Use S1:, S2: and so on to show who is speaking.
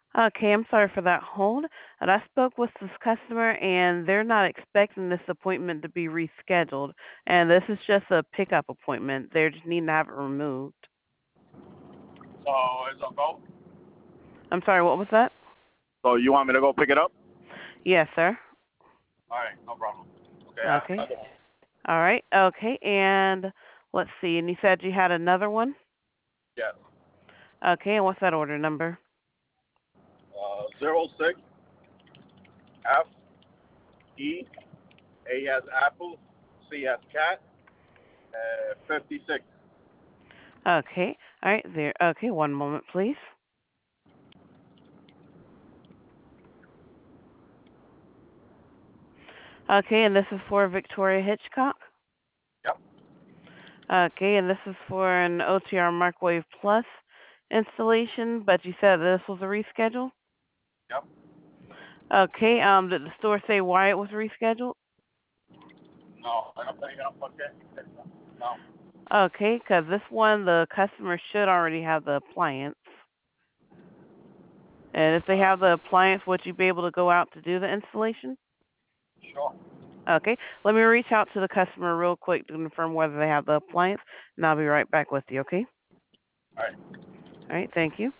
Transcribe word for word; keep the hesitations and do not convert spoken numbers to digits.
S1: Okay, I'm sorry for that hold. And I spoke with this customer, and they're not expecting this appointment to be rescheduled. And this is just a pickup appointment. They're just needing to have it removed.
S2: So it's a go.
S1: I'm sorry, what was that?
S2: So you want me to go pick it up?
S1: Yes, sir.
S2: All right, no problem. Okay, I,
S1: Okay.
S2: I do.
S1: All right. Okay. And let's see. And you said you had another one?
S2: Yes.
S1: Okay. And what's that order number?
S2: Uh, zero six F E A as apple, C as cat, uh, fifty six.
S1: Okay. All right. There. Okay. One moment, please. Okay. And this is for Victoria Hitchcock.
S2: Yep.
S1: Okay. And this is for an O T R Microwave Plus installation, but you said this was a reschedule?
S2: Yep.
S1: Okay. Um, did the store say why it was rescheduled?
S2: No, I don't think I'm okay. No.
S1: Okay, because this one, the customer should already have the appliance. And if they
S2: Uh,
S1: have the appliance, would you be able to go out to do the installation?
S2: sure.
S1: Okay, let me reach out to the customer real quick to confirm whether they have the appliance, and I'll be right back with you, okay?
S2: All right.
S1: All right, thank you.